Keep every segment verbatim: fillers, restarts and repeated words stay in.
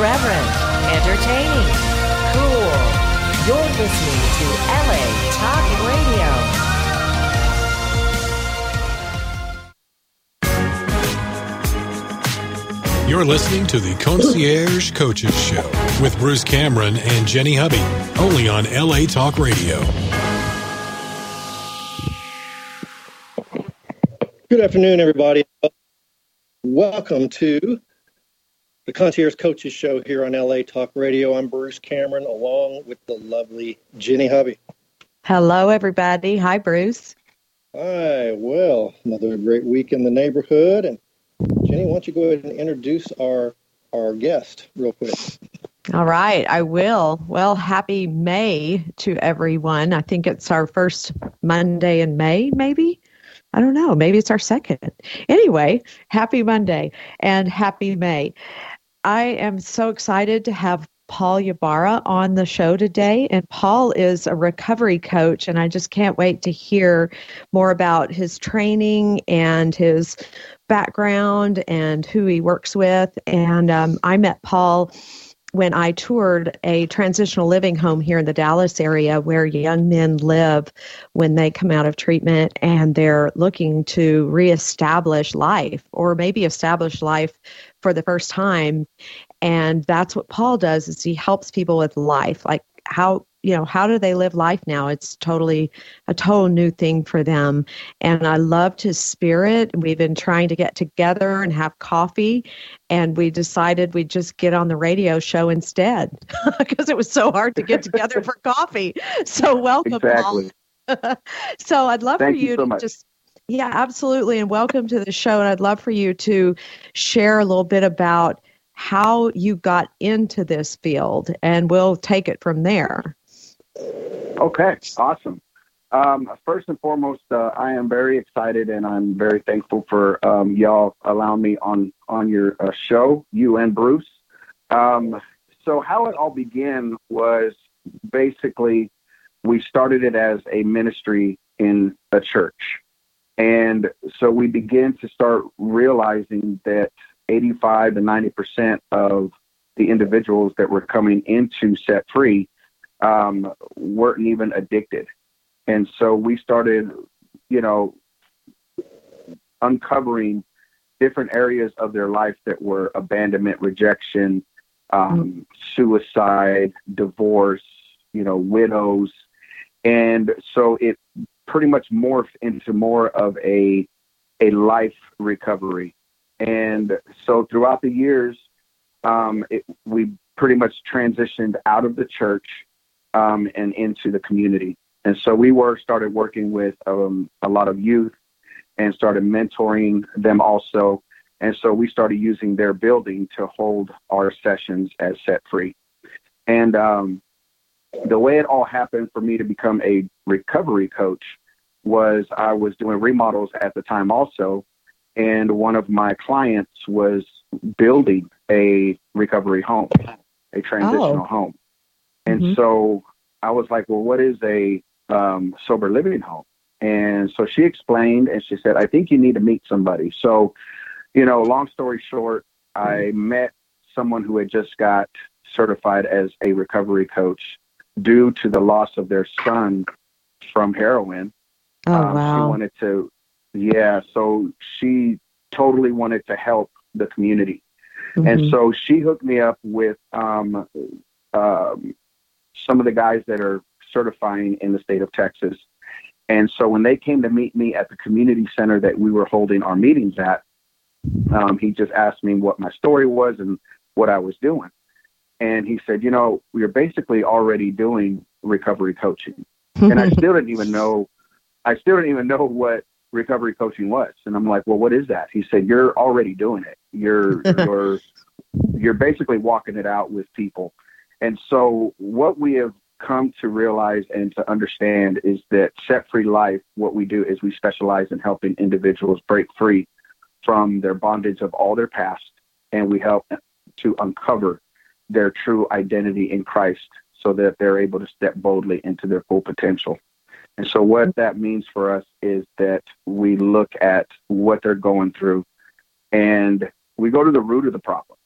irreverent, entertaining, cool. You're listening to L A Talk Radio. You're listening to the Concierge Coaches Show with Bruce Cameron and Jenny Hubby, only on L A Talk Radio. Good afternoon, everybody. Welcome to the Concierge Coaches Show here on L A Talk Radio. I'm Bruce Cameron, along with the lovely Jenny Hubby. Hello, everybody. Hi, Bruce. Hi. Well, another great week in the neighborhood. And Jenny, why don't you go ahead and introduce our our guest real quick? All right, I will. Well, happy May to everyone. I think it's our first Monday in May, maybe. I don't know. Maybe it's our second. Anyway, happy Monday and happy May. I am so excited to have Paul Ybarra on the show today. And Paul is a recovery coach, and I just can't wait to hear more about his training and his background and who he works with. And um, I met Paul when I toured a transitional living home here in the Dallas area where young men live when they come out of treatment and they're looking to reestablish life or maybe establish life for the first time. And that's what Paul does, is he helps people with life. Like how, you know, how do they live life now? It's totally a total new thing for them. And I loved his spirit. We've been trying to get together and have coffee. And we decided we'd just get on the radio show instead because it was so hard to get together for coffee. So welcome, exactly. Paul. So I'd love Thank for you, you so to much. just, yeah, absolutely. And welcome to the show. And I'd love for you to share a little bit about how you got into this field, and we'll take it from there. Okay, awesome. Um, first and foremost, uh, I am very excited, and I'm very thankful for um, y'all allowing me on on your uh, show, you and Bruce. Um, so how it all began was basically we started it as a ministry in a church. And so we began to start realizing that eighty-five to ninety percent of the individuals that were coming into Set Free um, weren't even addicted. And so we started, you know, uncovering different areas of their life that were abandonment, rejection, um, mm-hmm. suicide, divorce, you know, widows. And so it pretty much morphed into more of a a life recovery. And so throughout the years, um, it, we pretty much transitioned out of the church um, and into the community. And so we were started working with um, a lot of youth and started mentoring them also. And so we started using their building to hold our sessions as Set Free. And um, the way it all happened for me to become a recovery coach was I was doing remodels at the time also. And one of my clients was building a recovery home, a transitional oh. home. And mm-hmm. so I was like, well, what is a um, sober living home? And so she explained, and she said, I think you need to meet somebody. So, you know, long story short, I met someone who had just got certified as a recovery coach due to the loss of their son from heroin. Oh, um, wow. She wanted to, yeah, so she totally wanted to help the community. Mm-hmm. And so she hooked me up with um, um, some of the guys that are certifying in the state of Texas. And so when they came to meet me at the community center that we were holding our meetings at, um, he just asked me what my story was and what I was doing. And he said, you know, we're basically already doing recovery coaching. And I still didn't even know, I still didn't even know what recovery coaching was. And I'm like, well, what is that? He said, you're already doing it. You're, you're, you're basically walking it out with people. And so what we have come to realize and to understand is that Set Free Life, what we do is we specialize in helping individuals break free from their bondage of all their past. And we help to uncover their true identity in Christ so that they're able to step boldly into their full potential. And so what that means for us is that we look at what they're going through and we go to the root of the problem.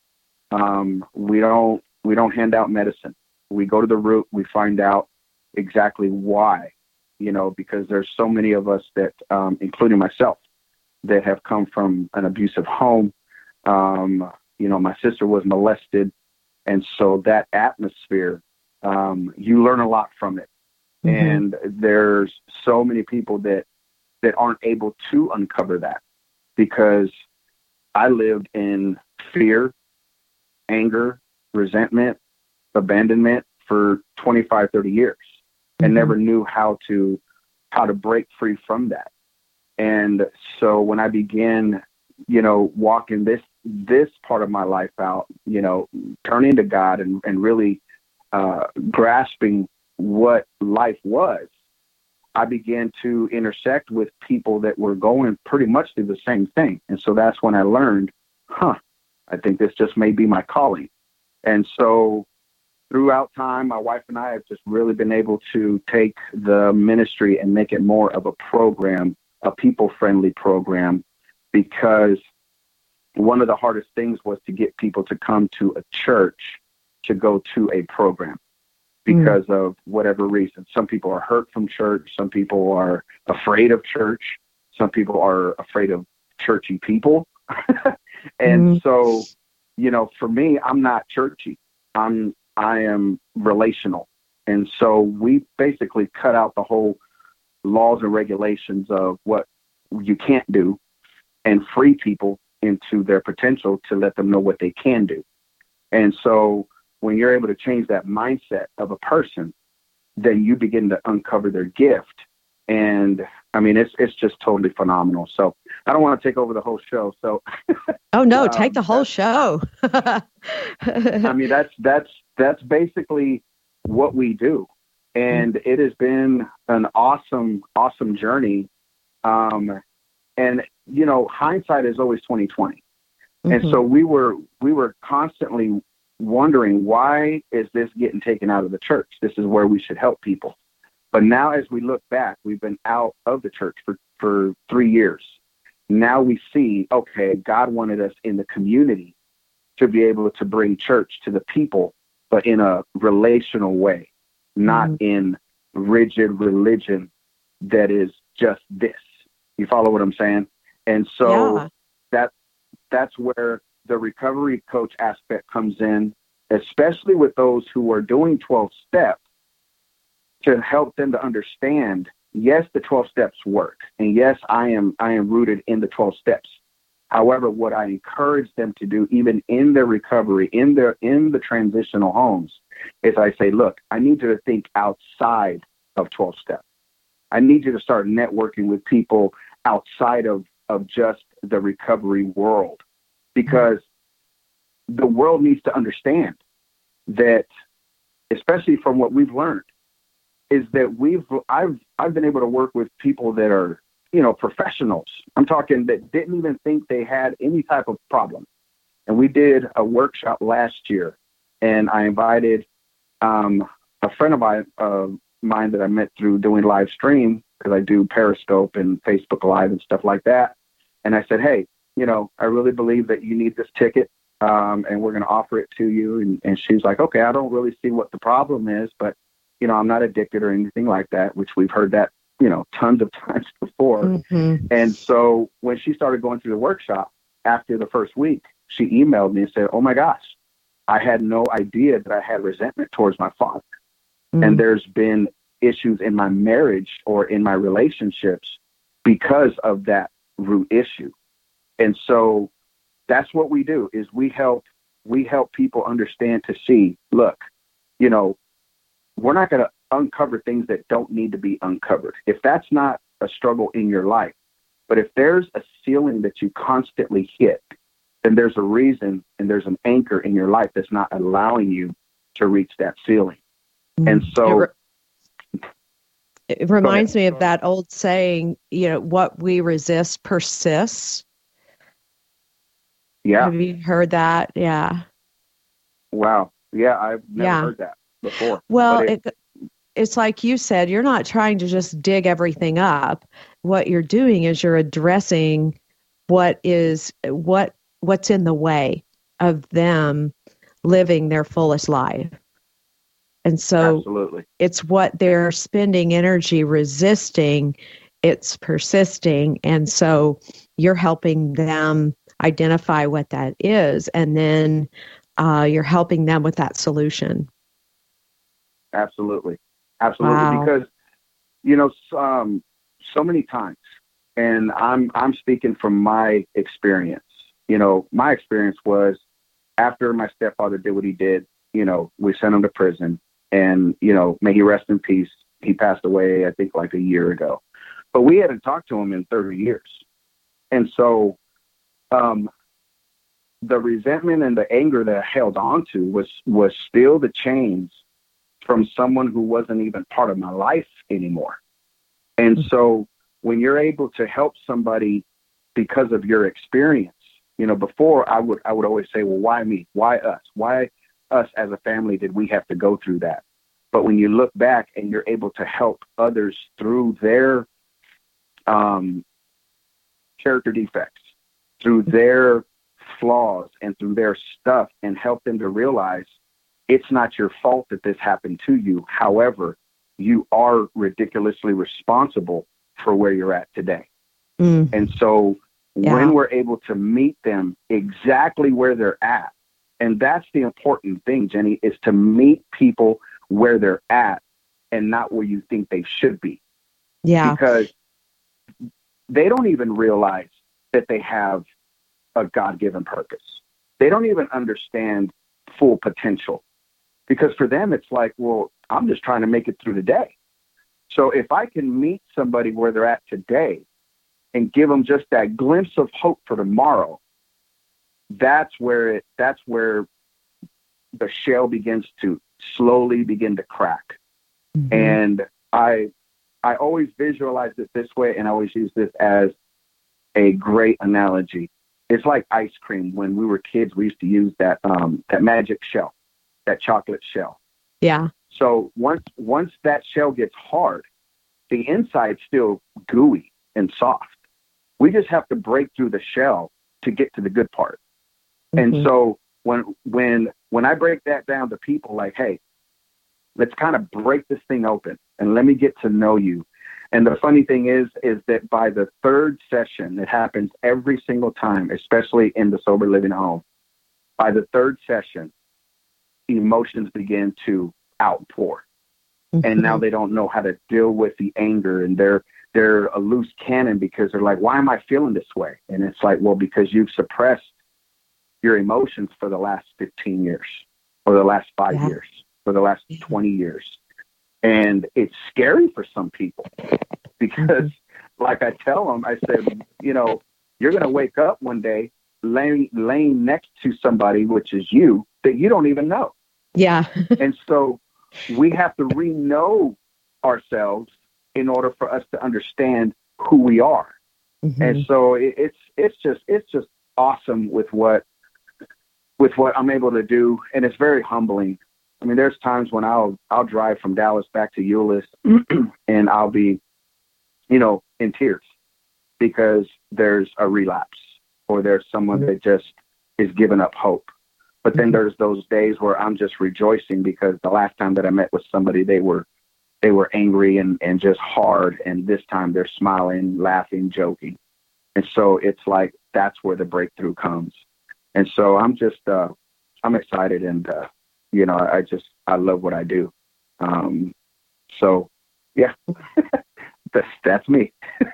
Um, we don't we don't hand out medicine. We go to the root. We find out exactly why, you know, because there's so many of us that, um, including myself, that have come from an abusive home. Um, you know, my sister was molested. And so that atmosphere, um, you learn a lot from it. Mm-hmm. And there's so many people that, that aren't able to uncover that, because I lived in fear, anger, resentment, abandonment for twenty-five, thirty years, and mm-hmm. never knew how to, how to break free from that. And so when I began, you know, walking this, this part of my life out, you know, turning to God and, and really uh, grasping what life was, I began to intersect with people that were going pretty much through the same thing. And so that's when I learned, huh, I think this just may be my calling. And so throughout time, my wife and I have just really been able to take the ministry and make it more of a program, a people-friendly program, because one of the hardest things was to get people to come to a church to go to a program because mm. of whatever reason. Some people are hurt from church. Some people are afraid of church. Some people are afraid of churchy people. and mm. so, you know, for me, I'm not churchy. I'm, I am relational. And so we basically cut out the whole laws and regulations of what you can't do and free people into their potential to let them know what they can do. And so when you're able to change that mindset of a person, then you begin to uncover their gift. And I mean, it's it's just totally phenomenal. So I don't want to take over the whole show. So oh no, um, take the whole show. I mean, that's that's that's basically what we do. And it has been an awesome, awesome journey. Um, and you know, hindsight is always twenty twenty. Mm-hmm. And so we were we were constantly wondering, why is this getting taken out of the church? This is where we should help people. But now as we look back, we've been out of the church for, for three years. Now we see, okay, God wanted us in the community to be able to bring church to the people, but in a relational way, not mm-hmm. in rigid religion that is just this. You follow what I'm saying? And so yeah. that that's where the recovery coach aspect comes in, especially with those who are doing twelve steps, to help them to understand, yes, the twelve steps work. And yes, I am I am rooted in the twelve steps. However, what I encourage them to do, even in their recovery, in their in the transitional homes, is I say, look, I need you to think outside of twelve steps. I need you to start networking with people outside of, of just the recovery world, because the world needs to understand that, especially from what we've learned, is that we've I've I've been able to work with people that are, you know, professionals. I'm talking that didn't even think they had any type of problem. And we did a workshop last year, and I invited um, a friend of mine, uh, mine that I met through doing live stream, because I do Periscope and Facebook Live and stuff like that. And I said, hey, you know, I really believe that you need this ticket, um, and we're going to offer it to you. And, and she was like, okay, I don't really see what the problem is, but, you know, I'm not addicted or anything like that, which we've heard that, you know, tons of times before. Mm-hmm. And so when she started going through the workshop after the first week, she emailed me and said, oh my gosh, I had no idea that I had resentment towards my father. Mm-hmm. And there's been issues in my marriage or in my relationships because of that root issue. And so that's what we do, is we help, we help people understand to see, look, you know, we're not going to uncover things that don't need to be uncovered. If that's not a struggle in your life, but if there's a ceiling that you constantly hit, then there's a reason and there's an anchor in your life that's not allowing you to reach that ceiling. Mm-hmm. And so it, re- it reminds me of that old saying, you know, what we resist persists. Yeah. Have you heard that? Yeah. Wow. Yeah. I've never yeah. heard that before. Well, it, it, it's like you said, you're not trying to just dig everything up. What you're doing is you're addressing what is what what's in the way of them living their fullest life. And so Absolutely. It's what they're spending energy resisting, it's persisting. And so you're helping them identify what that is, and then uh, you're helping them with that solution. Absolutely. Absolutely. Wow. Because, you know, um, so many times, and I'm, I'm speaking from my experience, you know, my experience was after my stepfather did what he did, you know, we sent him to prison, and, you know, may he rest in peace. He passed away, I think, like a year ago, but we hadn't talked to him in thirty years. And so, um, the resentment and the anger that I held on to was, was still the chains from someone who wasn't even part of my life anymore. And so when you're able to help somebody because of your experience, you know, before I would, I would always say, well, why me? Why us? Why us as a family did we have to go through that? But when you look back and you're able to help others through their um, character defects, through their flaws and through their stuff, and help them to realize it's not your fault that this happened to you. However, you are ridiculously responsible for where you're at today. Mm. And so yeah. when we're able to meet them exactly where they're at, and that's the important thing, Jenny, is to meet people where they're at and not where you think they should be. Yeah. Because they don't even realize that they have a God-given purpose. They don't even understand full potential. Because for them, it's like, well, I'm just trying to make it through the day. So if I can meet somebody where they're at today and give them just that glimpse of hope for tomorrow, that's where it, that's where the shell begins to slowly begin to crack. Mm-hmm. And I, I always visualize it this way, and I always use this as a great analogy. It's like ice cream. When we were kids, we used to use that, um, that magic shell. That chocolate shell. Yeah. So once once that shell gets hard, the inside's still gooey and soft. We just have to break through the shell to get to the good part. Mm-hmm. And so when when when I break that down to people, like, hey, let's kind of break this thing open and let me get to know you. And the funny thing is, is that by the third session, it happens every single time, especially in the sober living home. By the third session, emotions begin to outpour. Mm-hmm. And now they don't know how to deal with the anger, and they're they're a loose cannon because they're like, why am I feeling this way? And it's like, well, because you've suppressed your emotions for the last fifteen years, or the last five yeah. years, for the last yeah. twenty years. And it's scary for some people because mm-hmm. like I tell them, I said, you know, you're going to wake up one day laying, laying next to somebody, which is you, that you don't even know. Yeah. And so we have to re-know ourselves in order for us to understand who we are. Mm-hmm. And so it, it's, it's just, it's just awesome with what, with what I'm able to do. And it's very humbling. I mean, there's times when I'll, I'll drive from Dallas back to Euless and I'll be, you know, in tears because there's a relapse, or there's someone that just is giving up hope. But then there's those days where I'm just rejoicing because the last time that I met with somebody, they were they were angry and, and just hard. And this time they're smiling, laughing, joking. And so it's like that's where the breakthrough comes. And so I'm just uh, I'm excited. And, uh, you know, I just I love what I do. Um, so, yeah, that's, that's me.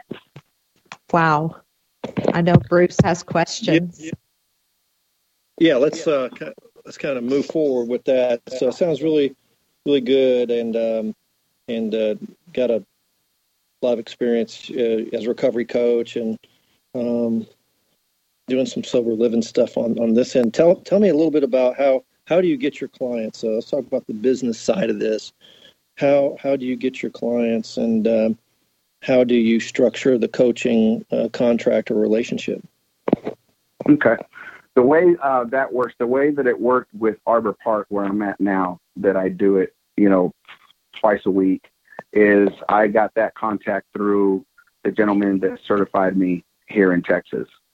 Wow. I know Bruce has questions. Yeah, yeah. Yeah, let's uh, let's kind of move forward with that. So it sounds really, really good, and um, and uh, got a lot of experience uh, as a recovery coach and um, doing some sober living stuff on, on this end. Tell tell me a little bit about how how do you get your clients? Uh, let's talk about the business side of this. How how do you get your clients, and um, how do you structure the coaching uh, contract or relationship? Okay. The way uh, that works, the way that it worked with Arbor Park, where I'm at now, that I do it, you know, twice a week, is I got that contact through the gentleman that certified me here in Texas.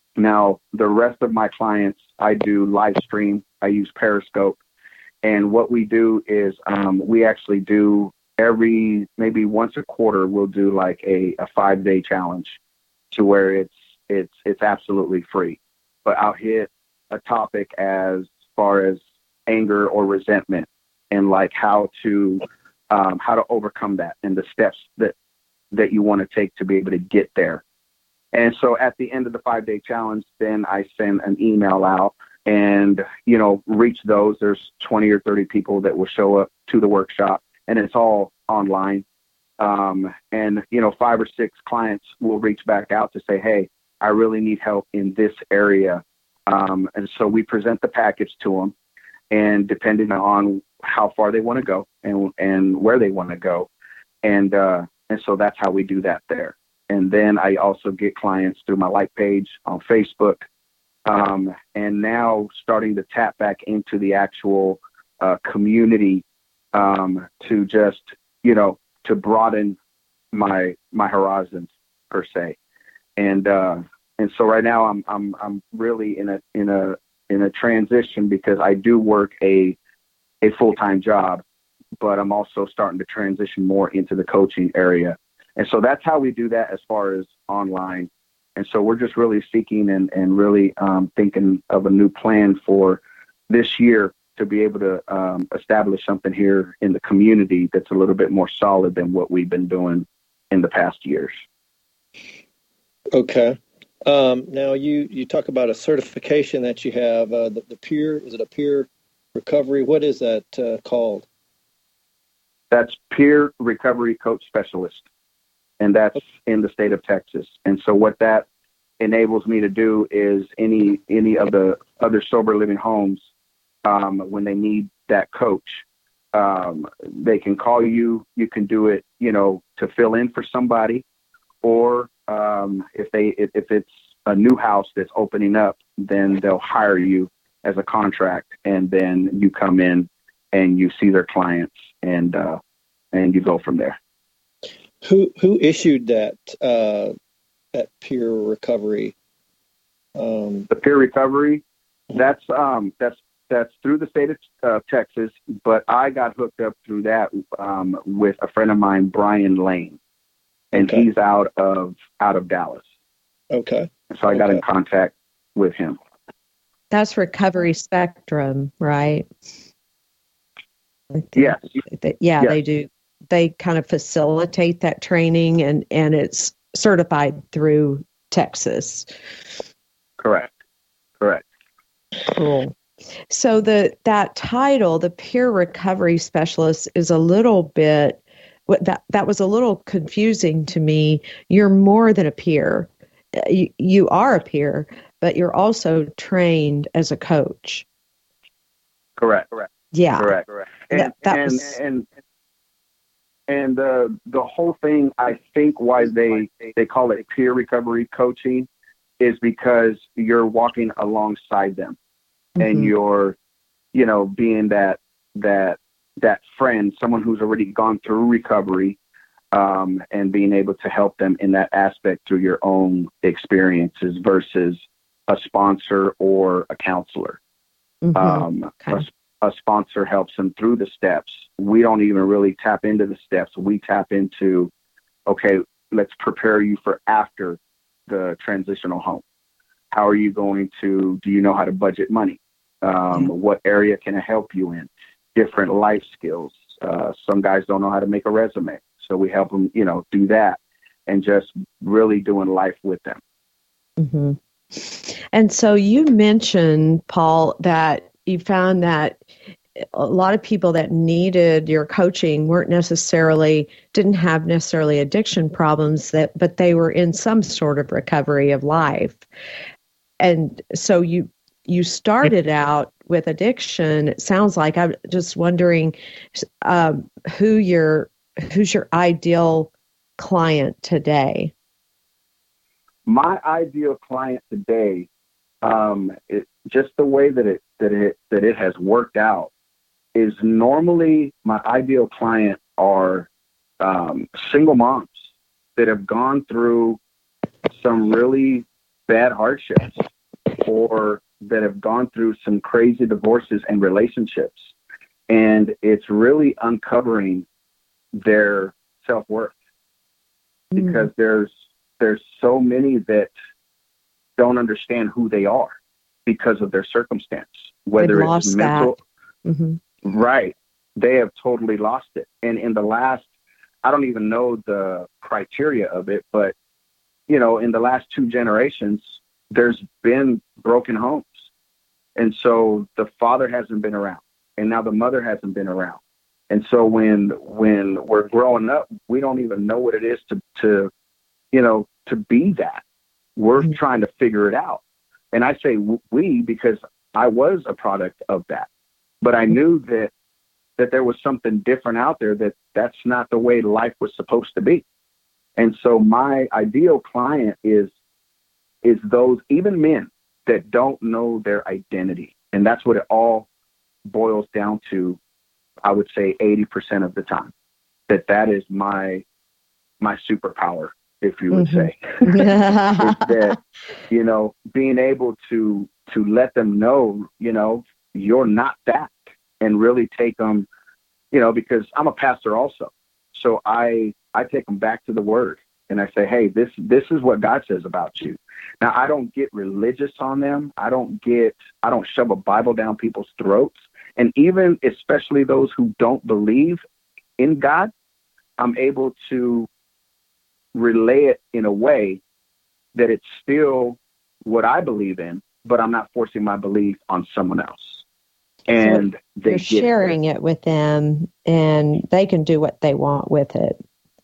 Now, the rest of my clients, I do live stream. I use Periscope. And what we do is um, we actually do every, maybe once a quarter, we'll do like a, a five day challenge to where it's, it's, it's absolutely free. But I'll hit a topic as far as anger or resentment and like how to, um, how to overcome that and the steps that, that you want to take to be able to get there. And so at the end of the five day challenge, then I send an email out and, you know, reach those. There's twenty or thirty people that will show up to the workshop, and it's all online. Um, and, you know, five or six clients will reach back out to say, hey, I really need help in this area. Um, and so we present the package to them, and depending on how far they want to go and, and where they want to go. And, uh, and so that's how we do that there. And then I also get clients through my like page on Facebook. Um, and now starting to tap back into the actual uh, community um, to just, you know, to broaden my my horizons per se. And uh, and so right now I'm I'm I'm really in a in a in a transition because I do work a a full-time job, but I'm also starting to transition more into the coaching area. And so that's how we do that as far as online. And so we're just really seeking and, and really um, thinking of a new plan for this year to be able to um, establish something here in the community that's a little bit more solid than what we've been doing in the past years. Okay. Um, now you, you talk about a certification that you have, uh, the, the peer, is it a peer recovery? What is that uh, called? That's Peer Recovery Coach Specialist. And that's in the state of Texas. And so what that enables me to do is any any of the other sober living homes, um, when they need that coach, um, they can call you. You can do it, you know, to fill in for somebody, or um, if they if, if it's a new house that's opening up, then they'll hire you as a contract, and then you come in and you see their clients, and uh, and you go from there. Who who issued that uh, that peer recovery? Um, the peer recovery, that's um, that's that's through the state of uh, Texas, but I got hooked up through that um, with a friend of mine, Brian Lane, and okay. he's out of out of Dallas. Okay. So I got okay. in contact with him. That's Recovery Spectrum, right? Yes. Yeah, yes. They do. They kind of facilitate that training, and, and it's certified through Texas. Correct. Correct. Cool. So the that title, the Peer Recovery Specialist, is a little bit that that was a little confusing to me. You're more than a peer. You, you are a peer, but you're also trained as a coach. Correct. Correct. Yeah. Correct. Correct. And that, that and, was, and and uh, the whole thing, I think, why they they call it peer recovery coaching is because you're walking alongside them, mm-hmm. and you're, you know, being that that that friend, someone who's already gone through recovery, um, and being able to help them in that aspect through your own experiences versus a sponsor or a counselor. Mm-hmm. Um, okay. a, a sponsor helps them through the steps. We don't even really tap into the steps. We tap into, okay, let's prepare you for after the transitional home. How are you going to, do you know how to budget money? Um, yeah. What area can I help you in? Different life skills. Uh, some guys don't know how to make a resume. So we help them, you know, do that and just really doing life with them. Mm-hmm. And so you mentioned, Paul, that you found that a lot of people that needed your coaching weren't necessarily, didn't have necessarily addiction problems, that, but they were in some sort of recovery of life. And so you, you started out with addiction. It sounds like. I'm just wondering um, who your, who's your ideal client today? My ideal client today, um, it, just the way that it that it that it has worked out, is normally my ideal client are um, single moms that have gone through some really bad hardships or that have gone through some crazy divorces and relationships. And it's really uncovering their self-worth mm-hmm. because there's there's so many that don't understand who they are because of their circumstance, whether They've it's mental. Mm-hmm. Right. They have totally lost it. And in the last, I don't even know the criteria of it, but, you know, in the last two generations, there's been broken homes. And so the father hasn't been around, and now the mother hasn't been around. And so when when we're growing up, we don't even know what it is to, to you know, to be that. We're mm-hmm. trying to figure it out. And I say we because I was a product of that. But I knew that that there was something different out there, that that's not the way life was supposed to be. And so my ideal client is is those, even men, that don't know their identity. And that's what it all boils down to, I would say eighty percent of the time, that that is my my superpower, if you would mm-hmm. say. Is that, you know, being able to to let them know, you know, you're not that, and really take them, you know, because I'm a pastor also. So I I take them back to the word, and I say, hey, this this is what God says about you. Now, I don't get religious on them. I don't get, I don't shove a Bible down people's throats. And even, especially those who don't believe in God, I'm able to relay it in a way that it's still what I believe in, but I'm not forcing my belief on someone else. And so they you're sharing it. it with them, and they can do what they want with it.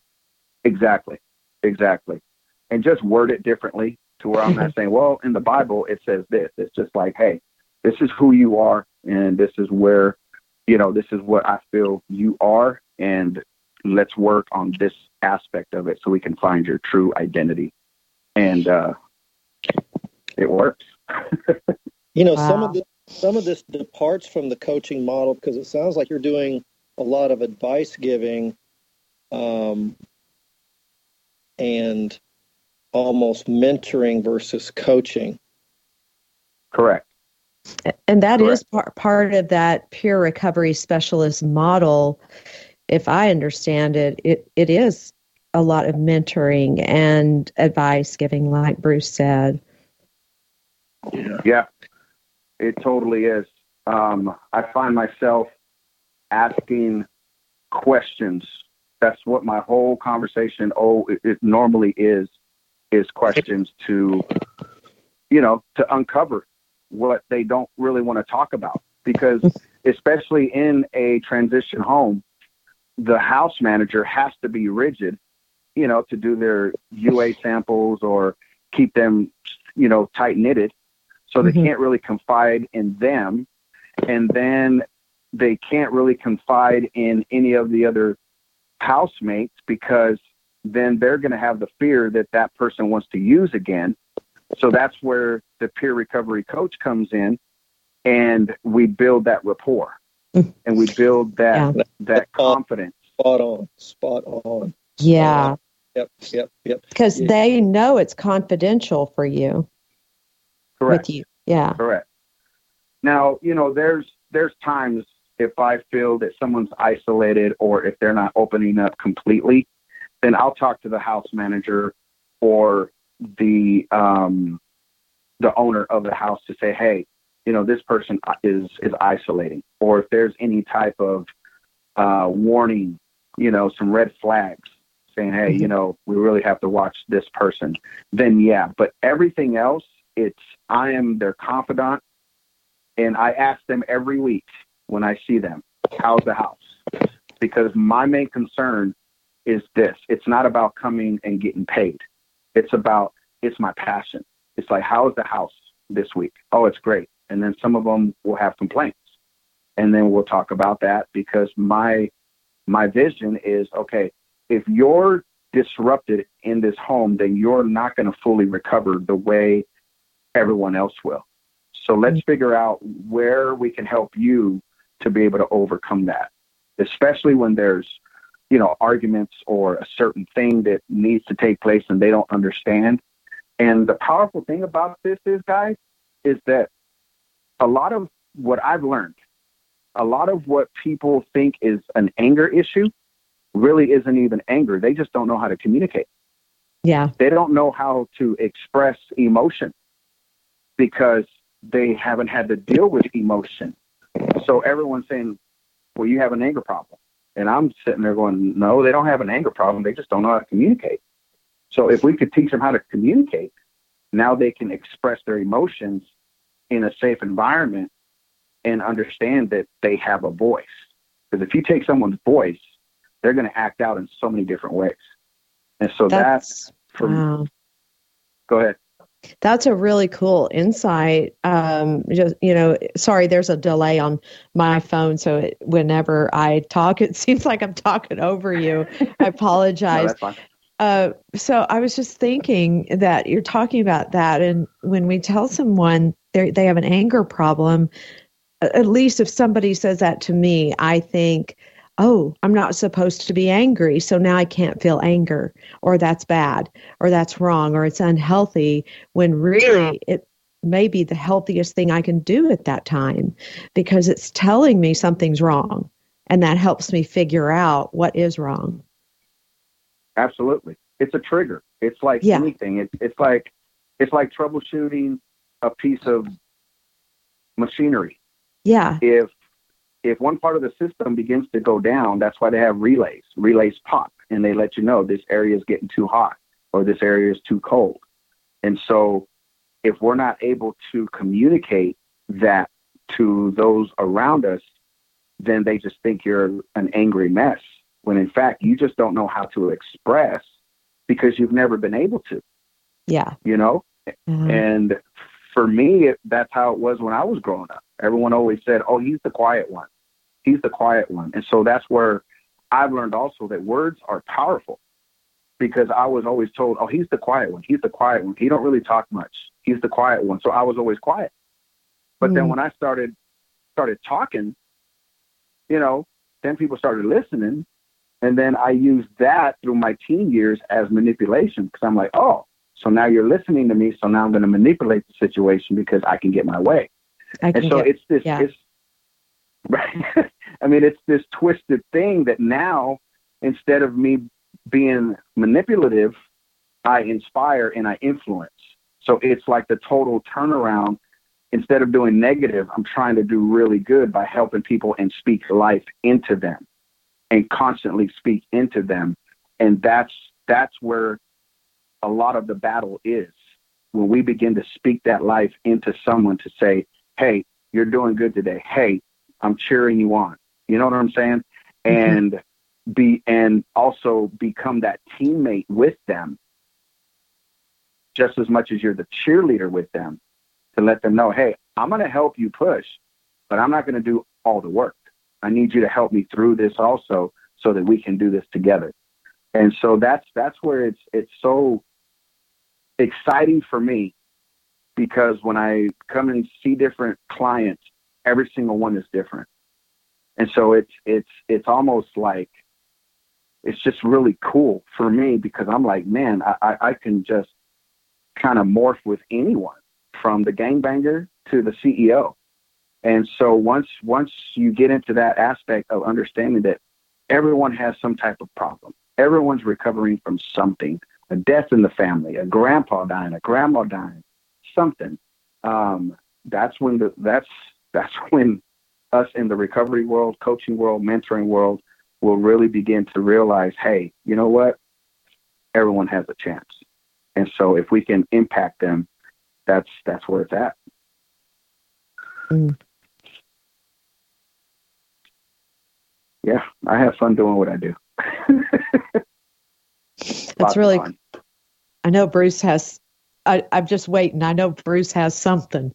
Exactly. Exactly. And just word it differently, to where I'm not saying, well, in the Bible, it says this. It's just like, hey, this is who you are, and this is where, you know, this is what I feel you are, and let's work on this aspect of it so we can find your true identity. And uh, it works. You know, wow. some of the, some of this departs from the coaching model, because it sounds like you're doing a lot of advice giving um, and almost mentoring versus coaching. Correct. And that Correct. is part, part of that peer recovery specialist model. If I understand it, it, it is a lot of mentoring and advice giving, like Bruce said. Yeah, yeah, it totally is. Um, I find myself asking questions. That's what my whole conversation, oh, it, it normally is, is questions to, you know, to uncover what they don't really want to talk about. Because especially in a transition home, the house manager has to be rigid, you know, to do their U A samples or keep them, you know, tight knitted. So they mm-hmm. can't really confide in them. And then they can't really confide in any of the other housemates, because then they're going to have the fear that that person wants to use again. So that's where the peer recovery coach comes in, and we build that rapport and we build that, yeah. that confidence. Spot on, spot on. Yeah. Uh, yep, yep, yep. Because yeah. they know it's confidential for you. Correct. With you. Yeah. Correct. Now, you know, there's, there's times if I feel that someone's isolated or if they're not opening up completely, then I'll talk to the house manager or the, um, the owner of the house to say, hey, you know, this person is, is isolating, or if there's any type of, uh, warning, you know, some red flags saying, hey, mm-hmm. you know, we really have to watch this person, then yeah. But everything else, it's, I am their confidant, and I ask them every week when I see them, how's the house? Because my main concern is this. It's not about coming and getting paid. It's about, it's my passion. It's like, how is the house this week? Oh, it's great. And then some of them will have complaints, and then we'll talk about that, because my, my vision is, okay, if you're disrupted in this home, then you're not going to fully recover the way everyone else will. So let's figure out where we can help you to be able to overcome that, especially when there's, you know, arguments or a certain thing that needs to take place and they don't understand. And the powerful thing about this is, guys, is that a lot of what I've learned, a lot of what people think is an anger issue really isn't even anger. They just don't know how to communicate. Yeah. They don't know how to express emotion because they haven't had to deal with emotion. So everyone's saying, well, you have an anger problem. And I'm sitting there going, no, they don't have an anger problem. They just don't know how to communicate. So if we could teach them how to communicate, now they can express their emotions in a safe environment and understand that they have a voice. Because if you take someone's voice, they're going to act out in so many different ways. And so that's, that's for wow. me. Go ahead. That's a really cool insight. Um, just, you know, sorry, there's a delay on my phone. So it, whenever I talk, it seems like I'm talking over you. I apologize. No, that's fine. Uh, so I was just thinking that you're talking about that. And when we tell someone they they have an anger problem, at least if somebody says that to me, I think, oh, I'm not supposed to be angry, so now I can't feel anger, or that's bad, or that's wrong, or it's unhealthy, when really it may be the healthiest thing I can do at that time, because it's telling me something's wrong, and that helps me figure out what is wrong. Absolutely. It's a trigger. It's like yeah. anything. It's it's like it's like troubleshooting a piece of machinery. Yeah. If If one part of the system begins to go down, that's why they have relays. Relays pop, and they let you know this area is getting too hot or this area is too cold. And so if we're not able to communicate that to those around us, then they just think you're an angry mess, when in fact, you just don't know how to express because you've never been able to. Yeah. You know? Mm-hmm. And for me, it, that's how it was when I was growing up. Everyone always said, oh, he's the quiet one. He's the quiet one. And so that's where I've learned also that words are powerful, because I was always told, oh, he's the quiet one. He's the quiet one. He don't really talk much. He's the quiet one. So I was always quiet. But mm. then when I started, started talking, you know, then people started listening. And then I used that through my teen years as manipulation, because I'm like, oh, so now you're listening to me. So now I'm going to manipulate the situation because I can get my way. I and so get, it's this, yeah. it's, right. I mean, it's this twisted thing that now, instead of me being manipulative, I inspire and I influence. So it's like the total turnaround. Instead of doing negative, I'm trying to do really good by helping people and speak life into them and constantly speak into them. And that's, that's where a lot of the battle is, when we begin to speak that life into someone to say, hey, you're doing good today. Hey, I'm cheering you on. You know what I'm saying? Mm-hmm. And be, and also become that teammate with them just as much as you're the cheerleader with them, to let them know, hey, I'm going to help you push, but I'm not going to do all the work. I need you to help me through this also, so that we can do this together. And so that's, that's where it's, it's so exciting for me, because when I come and see different clients, every single one is different. And so it's, it's, it's almost like, it's just really cool for me, because I'm like, man, I, I can just kind of morph with anyone, from the gangbanger to the C E O. And so once, once you get into that aspect of understanding that everyone has some type of problem, everyone's recovering from something, a death in the family, a grandpa dying, a grandma dying, something. Um, that's when the, that's, that's when us in the recovery world, coaching world, mentoring world will really begin to realize, hey, you know what? Everyone has a chance. And so if we can impact them, that's, that's where it's at. Mm. Yeah. I have fun doing what I do. That's really, fun. I know Bruce has, I, I'm just waiting. I know Bruce has something.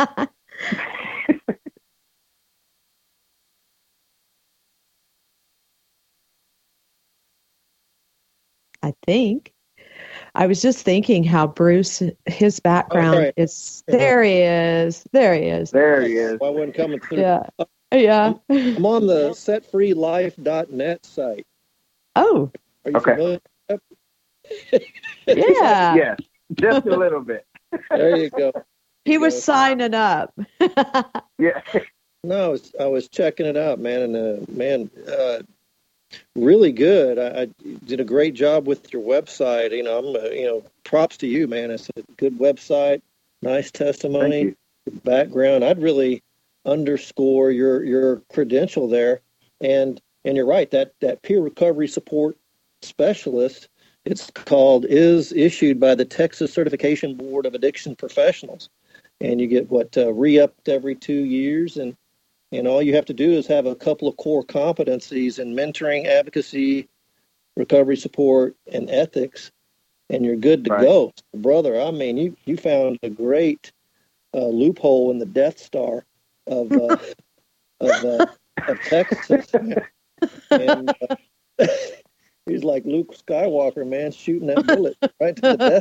I think. I was just thinking how Bruce, his background okay. is, there he is. There he is. There he is. Why wasn't coming through? Yeah. Yeah. I'm, I'm on the set free life dot net site. Oh. Are you okay. familiar? Yeah. Yes. just a little bit. There you go. He was go. signing up. Yeah. No, I was, I was checking it out, man, and uh, man, uh, really good. I, I did a great job with your website. You know, I'm, uh, you know, props to you, man. It's a good website, nice testimony, background. I'd really underscore your your credential there, and and you're right. That that peer recovery support specialist, it's called, is issued by the Texas Certification Board of Addiction Professionals, and you get what uh, re-upped every two years, and and all you have to do is have a couple of core competencies in mentoring, advocacy, recovery support, and ethics, and you're good to right. go. Brother, I mean, you, you found a great uh, loophole in the Death Star of uh, of, uh, of Texas. And uh, he's like Luke Skywalker, man, shooting that bullet right to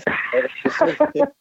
the Death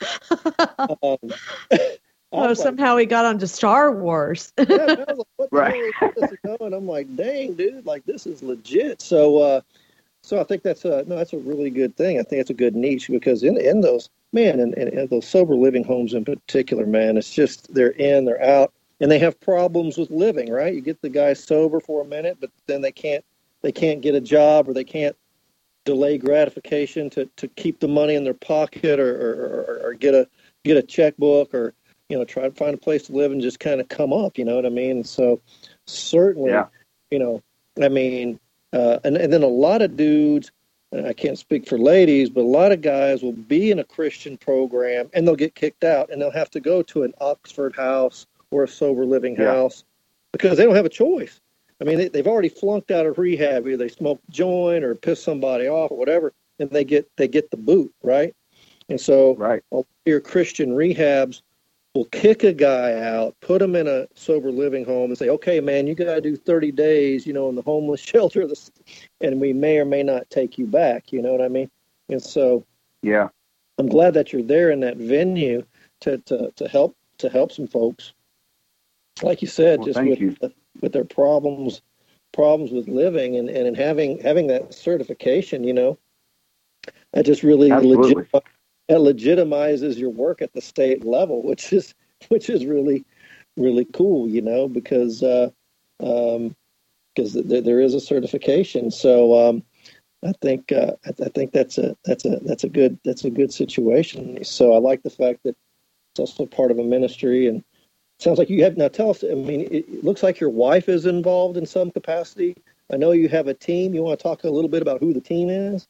Star. um, Oh, somehow like, he got onto Star Wars. Yeah, man, I was like, what the right. hell is this going? I'm like, dang, dude, like this is legit. So, uh, so I think that's a no, that's a really good thing. I think it's a good niche because in in those man, and in, in, in those sober living homes in particular, man, it's just they're in, they're out, and they have problems with living. Right? You get the guy sober for a minute, but then they can't they can't get a job or they can't delay gratification to, to keep the money in their pocket or or, or, or get a get a checkbook or you know, try to find a place to live and just kind of come up, you know what I mean? So certainly, yeah. you know, I mean, uh, and, and then a lot of dudes, and I can't speak for ladies, but a lot of guys will be in a Christian program and they'll get kicked out and they'll have to go to an Oxford house or a sober living yeah. house because they don't have a choice. I mean, they, they've already flunked out of rehab. Either they smoke a joint or piss somebody off or whatever, and they get, they get the boot, right? And so right. all your Christian rehabs will kick a guy out, put him in a sober living home and say, okay, man, you got to do thirty days, you know, in the homeless shelter, and we may or may not take you back. You know what I mean? And so, yeah, I'm glad that you're there in that venue to, to, to help, to help some folks. Like you said, well, just with, you. with their problems, problems with living and, and having, having that certification, you know, that just really legit. That legitimizes your work at the state level, which is which is really really cool, you know, because uh, um, because th- there is a certification. So um, I think uh, I, th- I think that's a that's a that's a good that's a good situation. So I like the fact that it's also part of a ministry, and it sounds like you have now. Tell us. I mean, it looks like your wife is involved in some capacity. I know you have a team. You want to talk a little bit about who the team is?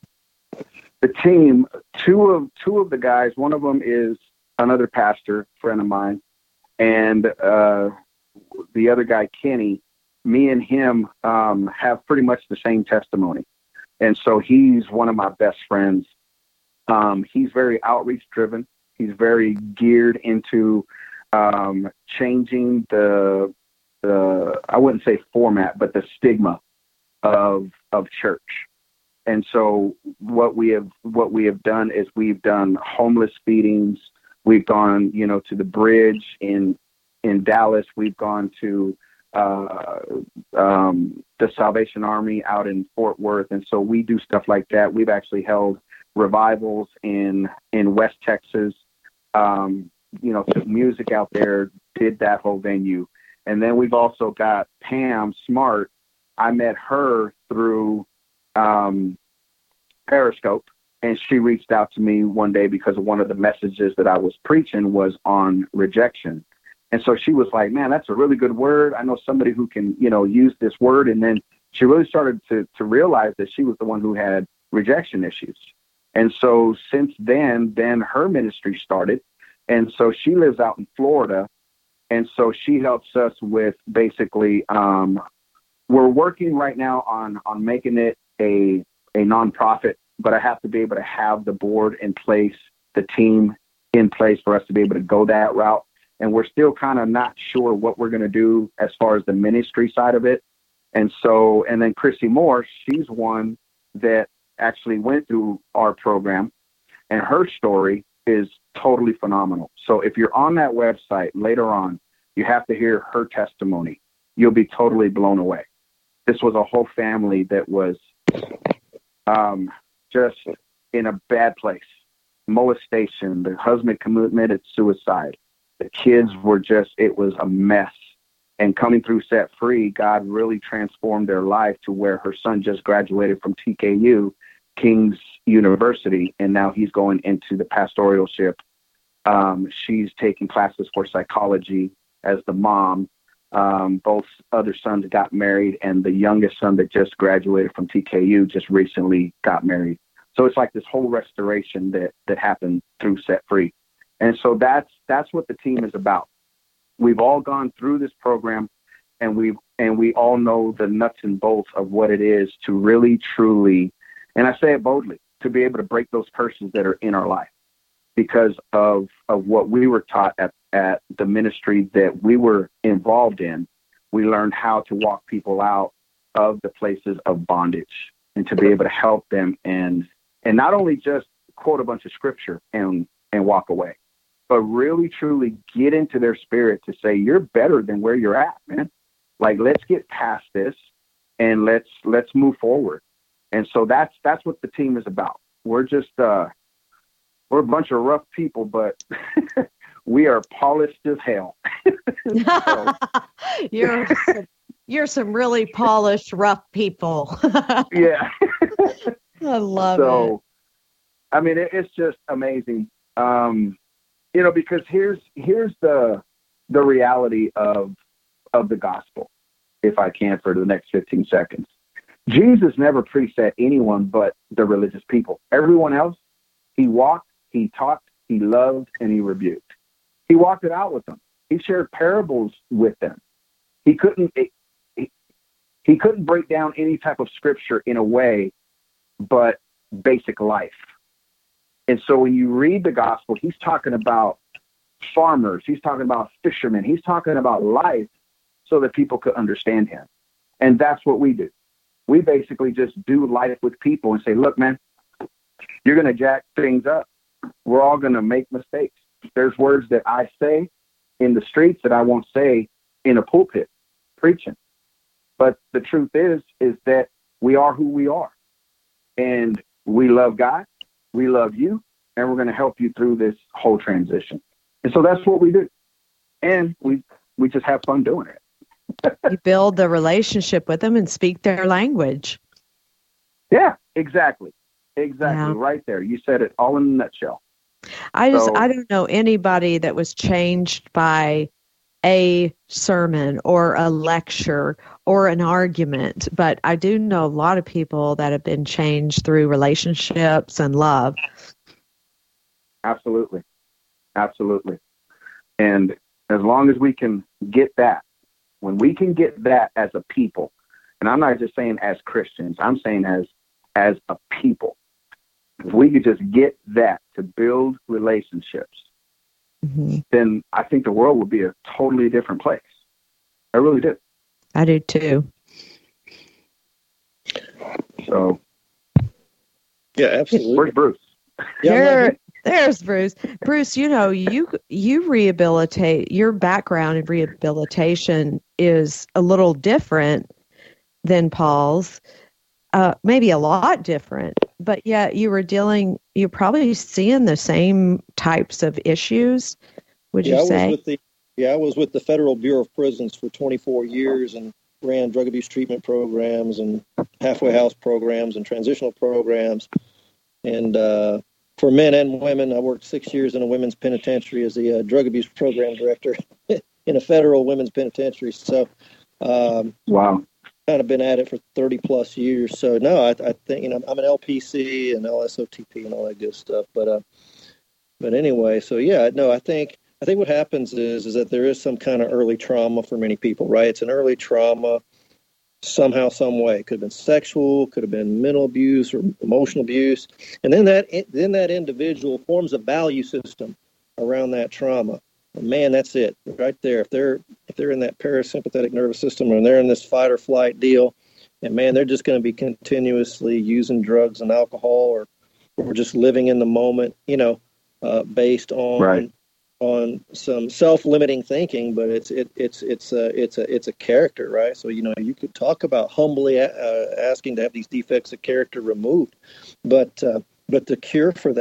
The team, two of two of the guys, one of them is another pastor friend of mine, and uh, the other guy, Kenny, me and him um, have pretty much the same testimony. And so he's one of my best friends. Um, he's very outreach driven. He's very geared into um, changing the, the, I wouldn't say format, but the stigma of of church. And so what we have what we have done is we've done homeless feedings. We've gone, you know, to the bridge in in Dallas. We've gone to uh, um, the Salvation Army out in Fort Worth. And so we do stuff like that. We've actually held revivals in in West Texas. Um, you know, took music out there, did that whole venue. And then we've also got Pam Smart. I met her through Um, Periscope, and she reached out to me one day because one of the messages that I was preaching was on rejection. And so she was like, man, that's a really good word. I know somebody who can, you know, use this word. And then she really started to, to realize that she was the one who had rejection issues. And so since then, then her ministry started. And so she lives out in Florida. And so she helps us with basically, um, we're working right now on, on making it a a nonprofit, but I have to be able to have the board in place, the team in place for us to be able to go that route. And we're still kind of not sure what we're going to do as far as the ministry side of it. And so, and then Chrissy Moore, she's one that actually went through our program, and her story is totally phenomenal. So if you're on that website later on, you have to hear her testimony. You'll be totally blown away. This was a whole family that was um, just in a bad place. molestation. The husband committed suicide. The kids were just, it was a mess. And coming through Set Free, God really transformed their life to where her son just graduated from T K U, King's University, and now he's going into the pastoralship. Um, she's taking classes for psychology as the mom. Um, both other sons got married, and the youngest son that just graduated from T K U just recently got married. So it's like this whole restoration that, that happened through Set Free. And so that's that's what the team is about. We've all gone through this program, and we and we all know the nuts and bolts of what it is to really, truly, and I say it boldly, to be able to break those curses that are in our life because of, of what we were taught at, at the ministry that we were involved in. We learned how to walk people out of the places of bondage and to be able to help them and and not only just quote a bunch of scripture and, and walk away, but really, truly get into their spirit to say, you're better than where you're at, man. Like, let's get past this and let's, let's move forward. And so that's, that's what the team is about. We're just, uh, we're a bunch of rough people, but we are polished as hell. So, you're, you're some really polished, rough people. Yeah. I love so, it. I mean, it, it's just amazing. Um, You know, because here's here's the the reality of of the gospel, if I can, for the next fifteen seconds. Jesus never preset anyone but the religious people. Everyone else, he walked, he talked, he loved, and he rebuked. He walked it out with them. He shared parables with them. He couldn't he, he couldn't break down any type of scripture in a way but basic life. And so when you read the gospel, he's talking about farmers. He's talking about fishermen. He's talking about life so that people could understand him. And that's what we do. We basically just do life with people and say, look, man, you're going to jack things up. We're all going to make mistakes. There's words that I say in the streets that I won't say in a pulpit preaching. But the truth is, is that we are who we are. And we love God. We love you, and we're going to help you through this whole transition. And so that's what we do. And we we just have fun doing it. You build the relationship with them and speak their language. Yeah, exactly. Exactly. Yeah. Right there. You said it all in a nutshell. I just, So- I don't know anybody that was changed by a sermon or a lecture or an argument, but I do know a lot of people that have been changed through relationships and love. Absolutely. Absolutely. And as long as we can get that, when we can get that as a people, and I'm not just saying as Christians, I'm saying as, as a people, if we could just get that to build relationships, Mm-hmm. then I think the world would be a totally different place. I really do. I do too. So, Yeah, absolutely. where's Bruce? Yeah, I'm There, not- there's Bruce. Bruce, you know, you you rehabilitate. Your background in rehabilitation is a little different than Paul's. Uh, maybe a lot different, but yet you were dealing. You're probably seeing the same types of issues. Would yeah, you I say? was with the yeah, I was with the Federal Bureau of Prisons for twenty-four years and ran drug abuse treatment programs and halfway house programs and transitional programs. And uh, for men and women, I worked six years in a women's penitentiary as the uh, drug abuse program director in a federal women's penitentiary. So, um, Wow. kind of been at it for thirty plus years. So no, I, I think, you know, I'm an L P C and L S O T P and all that good stuff. But, uh, but anyway, so yeah, no, I think, I think what happens is, is that there is some kind of early trauma for many people, right? It's an early trauma somehow, some way. It could have been sexual, could have been mental abuse or emotional abuse. And then that, then that individual forms a value system around that trauma. Man, that's it right there. If they're if they're in that parasympathetic nervous system and they're in this fight or flight deal, and man, they're just going to be continuously using drugs and alcohol, or or just living in the moment, you know, uh, based on Right. on some self-limiting thinking. But it's it it's it's a it's a it's a character, right? So you know, you could talk about humbly uh, asking to have these defects of character removed, but uh, but the cure for that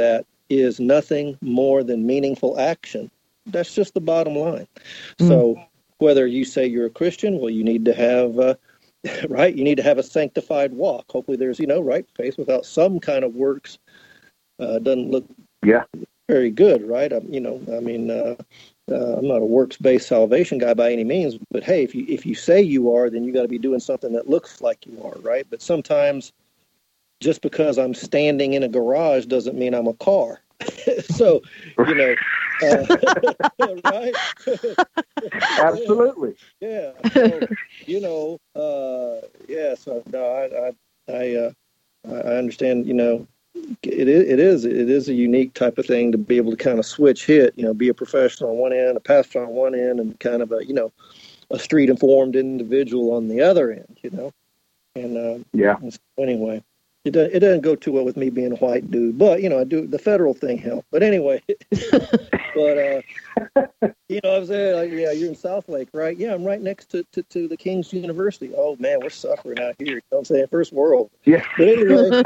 is nothing more than meaningful action. That's just the bottom line. Mm. So whether you say you're a Christian, well, you need to have, uh, right, you need to have a sanctified walk. Hopefully there's, you know, right, faith without some kind of works uh, doesn't look yeah. very good, right? Um, you know, I mean, uh, uh, I'm not a works-based salvation guy by any means, but hey, if you if you say you are, then you got to be doing something that looks like you are, right? But sometimes just because I'm standing in a garage doesn't mean I'm a car. So, you know, uh, right? Absolutely. Yeah. So, you know, uh, yeah. So no, I, I, I, uh, I understand. You know, it is, it is, it is a unique type of thing to be able to kind of switch hit. You know, be a professional on one end, a pastor on one end, and kind of a, you know, a street informed individual on the other end. You know, and uh, yeah. And so anyway. It doesn't, it doesn't go too well with me being a white dude, but, you know, I do the federal thing help. But anyway, but, uh, you know, I was there, like, yeah, you're in Southlake, right? Yeah, I'm right next to, to, to the King's University. Oh, man, we're suffering out here. You know what I'm saying? First world. Yeah. But anyway,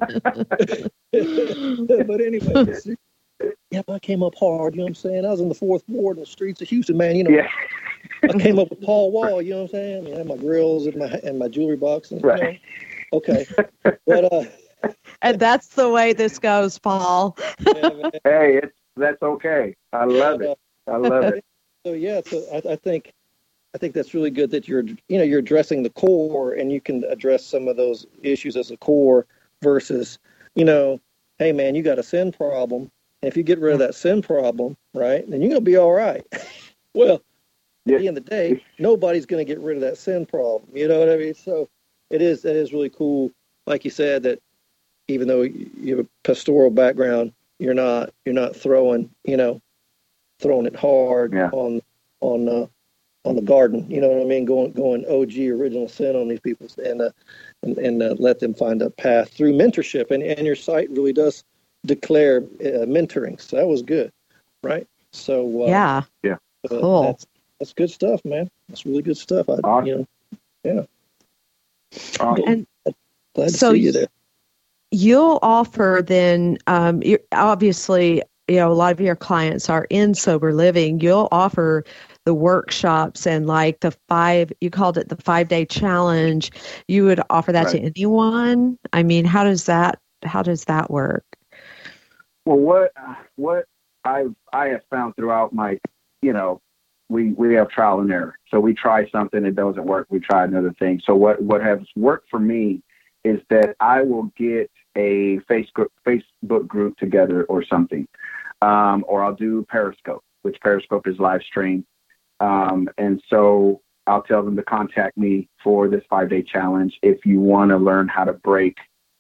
but anyway, yeah, I came up hard, you know what I'm saying? I was in the fourth ward in the streets of Houston, man, you know. Yeah. I came up with Paul Wall, you know what I'm saying? I had my grills and my, and my jewelry box. And, right. You know, okay, but uh, and that's the way this goes, Paul. Yeah, hey, it's that's okay. I love it. I love it. So yeah, so I, I think I think that's really good that you're you know you're addressing the core, and you can address some of those issues as a core versus you know, hey man, you got a sin problem, and if you get rid of that sin problem, right, then you're gonna be all right. Well, yeah. at the end of the day, nobody's gonna get rid of that sin problem. You know what I mean? So. It is. It is really cool, like you said, that even though you have a pastoral background, you're not. You're not throwing. You know, throwing it hard yeah. on on uh, on the garden. You know what I mean? Going going O G original sin on these people, and uh, and, and uh, let them find a path through mentorship. And and your site really does declare uh, mentoring. So that was good, right? So uh, yeah, yeah, uh, cool. That's, that's good stuff, man. That's really good stuff. I, awesome. You know, yeah. Awesome. And glad to so see you there. You'll offer then, um, you're, obviously, you know, a lot of your clients are in sober living. You'll offer the workshops and like the five, you called it the five day challenge. You would offer that right. to anyone. I mean, how does that, how does that work? Well, what, what I I have found throughout my, you know, we, we have trial and error. So we try something, it doesn't work. We try another thing. So what, what has worked for me is that I will get a Facebook, Facebook group together or something. Um, or I'll do Periscope, which Periscope is live stream. Um, and so I'll tell them to contact me for this five day challenge if you want to learn how to break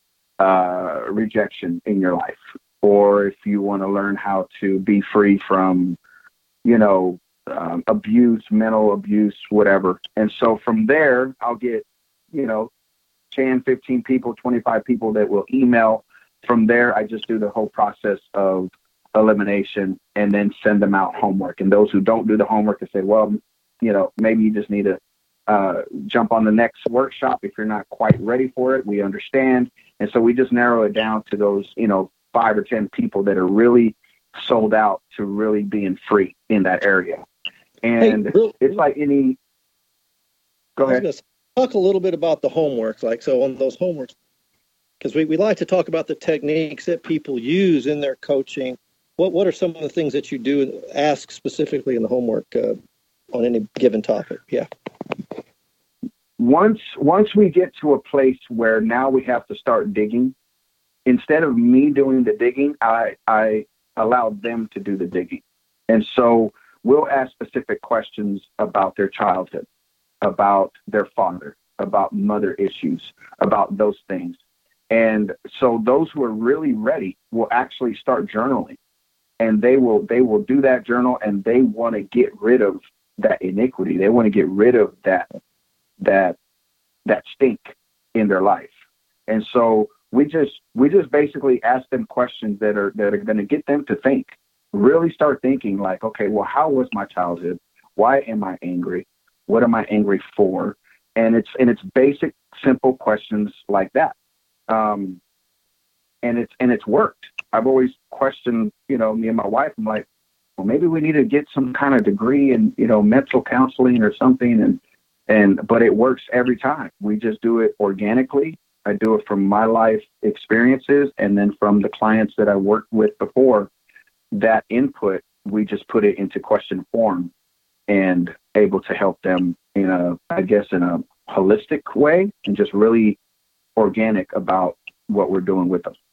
uh, rejection in your life, or if you want to learn how to be free from, you know, Um, abuse, mental abuse, whatever. And so from there, I'll get, you know, ten, fifteen people, twenty-five people that will email. From there, I just do the whole process of elimination and then send them out homework. And those who don't do the homework, I say, well, you know, maybe you just need to uh, jump on the next workshop if you're not quite ready for it. We understand. And so we just narrow it down to those, you know, five or ten people that are really sold out to really being free in that area. And hey, real, it's like any, go ahead. Talk a little bit about the homework, like, so on those homeworks, because we, we like to talk about the techniques that people use in their coaching. What what are some of the things that you do and ask specifically in the homework uh, on any given topic? Yeah. Once, once we get to a place where now we have to start digging, instead of me doing the digging, I, I allow them to do the digging. And so we'll ask specific questions about their childhood, about their father, about mother issues, about those things. And so those who are really ready will actually start journaling, and they will they will do that journal, and they want to get rid of that iniquity. They want to get rid of that that that stink in their life. And so we just we just basically ask them questions that are that are going to get them to think. Really start thinking like, okay, well, how was my childhood? Why am I angry? What am I angry for? And it's and it's basic, simple questions like that. Um, and it's and it's worked. I've always questioned, you know, me and my wife. I'm like, well, maybe we need to get some kind of degree in, you know, mental counseling or something. And, and, but it works every time. We just do it organically. I do it from my life experiences. And then from the clients that I worked with before, that input, we just put it into question form and able to help them in a, I guess, in a holistic way and just really organic about what we're doing with them.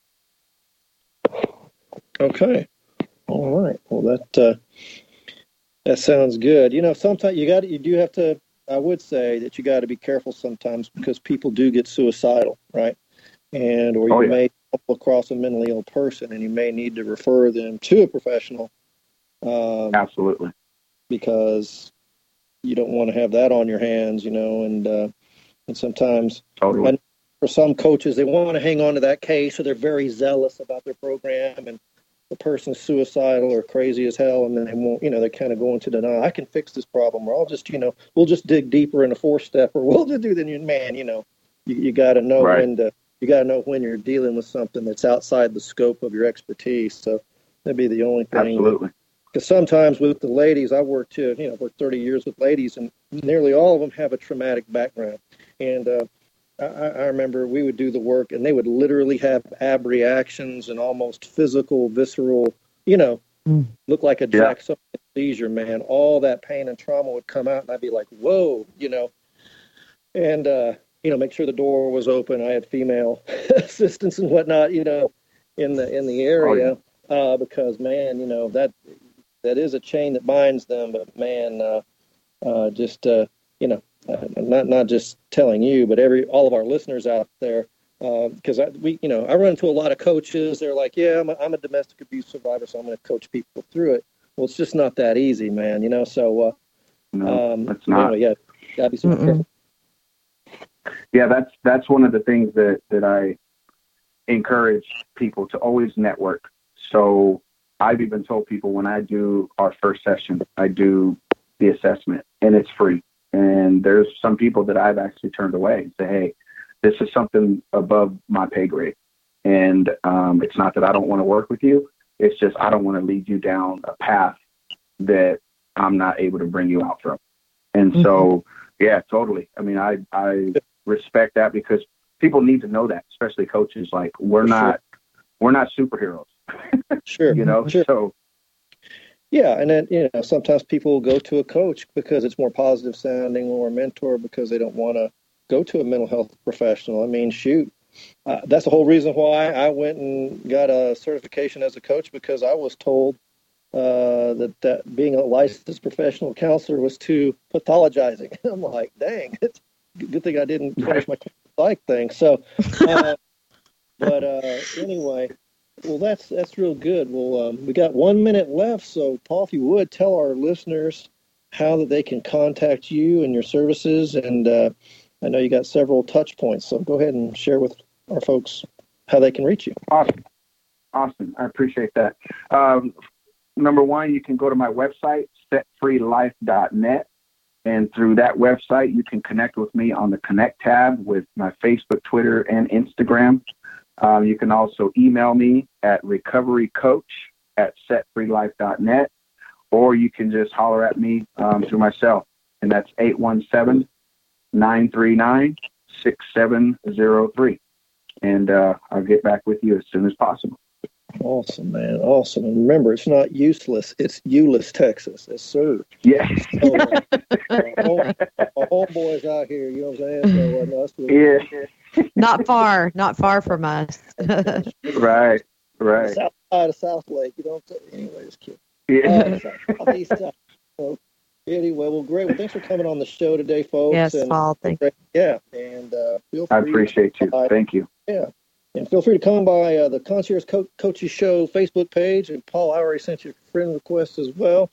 Okay. All right. Well, that uh, that sounds good. You know, sometimes you got you do have to. I would say that you got to be careful sometimes because people do get suicidal, right? And or you oh, yeah. may come across a mentally ill person, and you may need to refer them to a professional. Um, Absolutely. Because you don't want to have that on your hands, you know, and uh, and sometimes totally. and for some coaches they want to hang on to that case, so they're very zealous about their program and. The person's suicidal or crazy as hell, and then they won't, you know, they kind of go into denial. I can fix this problem, or I'll just, you know, we'll just dig deeper in a four step, or we'll just do the man, you know, you, you got to know right. when to, you got to know when you're dealing with something that's outside the scope of your expertise. So that'd be the only thing. Absolutely. Because sometimes with the ladies, I worked too, you know, worked thirty years with ladies, and nearly all of them have a traumatic background. And uh, I, I remember we would do the work, and they would literally have ab reactions and almost physical, visceral, you know, mm. look like a yeah. Jackson seizure, man. All that pain and trauma would come out, and I'd be like, whoa, you know. And, uh, you know, make sure the door was open. I had female assistants and whatnot, you know, in the in the area oh, yeah. uh, because, man, you know, that that is a chain that binds them. But, man, uh, uh, just, uh, you know, Uh, not not just telling you, but every all of our listeners out there, because uh, I we you know I run into a lot of coaches. They're like, yeah, I'm a, I'm a domestic abuse survivor, so I'm going to coach people through it. Well, it's just not that easy, man. You know, so uh, no, um, it's not. Anyway, yeah, gotta be super Mm-mm. careful. Yeah, that's that's one of the things that that I encourage people to always network. So I've even told people when I do our first session, I do the assessment, and it's free. And there's some people that I've actually turned away and say, hey, this is something above my pay grade. And um, it's not that I don't want to work with you. It's just I don't want to lead you down a path that I'm not able to bring you out from. And mm-hmm. so, yeah, totally. I mean, I, I respect that because people need to know that, especially coaches. Like, we're For not sure. we're not superheroes. Sure. You know, sure. so. Yeah, and then, you know, sometimes people go to a coach because it's more positive sounding, or a mentor because they don't want to go to a mental health professional. I mean, shoot, uh, that's the whole reason why I went and got a certification as a coach, because I was told uh, that, that being a licensed professional counselor was too pathologizing. I'm like, dang, it's a good thing I didn't finish my psych thing. So, uh, but uh, anyway. Well, that's that's real good. Well, um, we got one minute left, so Paul, if you would tell our listeners how that they can contact you and your services, and uh, I know you got several touch points, so go ahead and share with our folks how they can reach you. Awesome, awesome. I appreciate that. Um, number one, you can go to my website, set free life dot net, and through that website, you can connect with me on the Connect tab with my Facebook, Twitter, and Instagram. Um, you can also email me at recoverycoach at set free life dot net, or you can just holler at me um, through my cell, and that's eight one seven, nine three nine, six seven zero three. And uh, I'll get back with you as soon as possible. Awesome, man. Awesome. And remember, it's not useless. It's Euless, Texas. Yes, sir. Yeah. So, uh, our, our homeboys out here, you know what I'm saying? So, uh, no, that's really yeah. Not far, not far from us. Right, right. South side of South Lake, you know what I'm saying? Anyway, just kidding. Yeah. Uh, southeast side. So, anyway, well, great. Well, thanks for coming on the show today, folks. Yes, and, Paul. Thank you. Yeah, and uh, feel free. I appreciate you. By, thank you. Yeah. And feel free to come by uh, the Concierge Co- Coaches Show Facebook page. And Paul, I already sent you a friend request as well.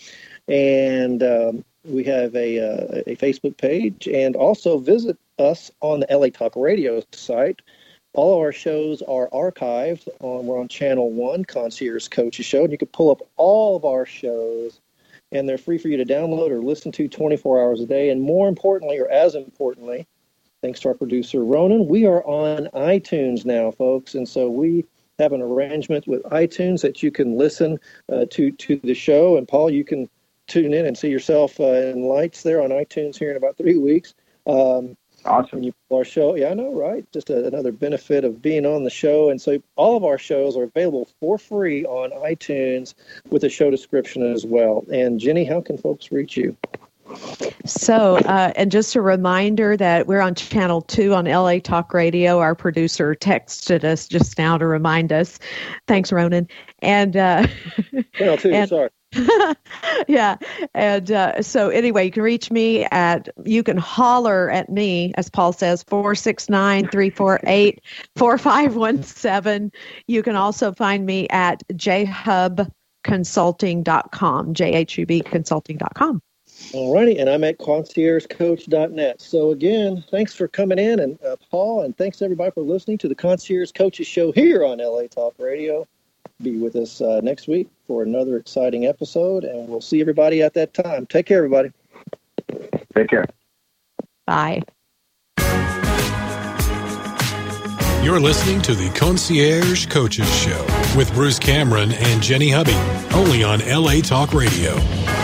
And um, we have a, uh, a Facebook page. And also visit us on the L A Talk Radio site. All of our shows are archived. On, we're on Channel one, Concierge Coaches Show. And you can pull up all of our shows. And they're free for you to download or listen to twenty-four hours a day. And more importantly, or as importantly, thanks to our producer, Ronan, we are on iTunes now, folks. And so we have an arrangement with iTunes that you can listen uh, to to the show. And Paul, you can tune in and see yourself uh, in lights there on iTunes here in about three weeks. Um, awesome. You our show, yeah, I know, right? Just a, another benefit of being on the show. And so all of our shows are available for free on iTunes with a show description as well. And Jenny, how can folks reach you? So, uh, and just a reminder that we're on channel two on L A Talk Radio. Our producer texted us just now to remind us. Thanks, Ronan. And, uh, channel two, and, sorry. yeah. And uh, so anyway, you can reach me at, you can holler at me, as Paul says, four six nine, three four eight, four five one seven. You can also find me at j hub consulting dot com, J H U B consulting dot com. All righty, and I'm at concierge coach dot net. So again, thanks for coming in, and uh, Paul, and thanks everybody for listening to the Concierge Coaches Show here on L A Talk Radio. Be with us uh, next week for another exciting episode, and we'll see everybody at that time. Take care, everybody. Take care. Bye. You're listening to the Concierge Coaches Show with Bruce Cameron and Jenny Hubby, only on L A Talk Radio.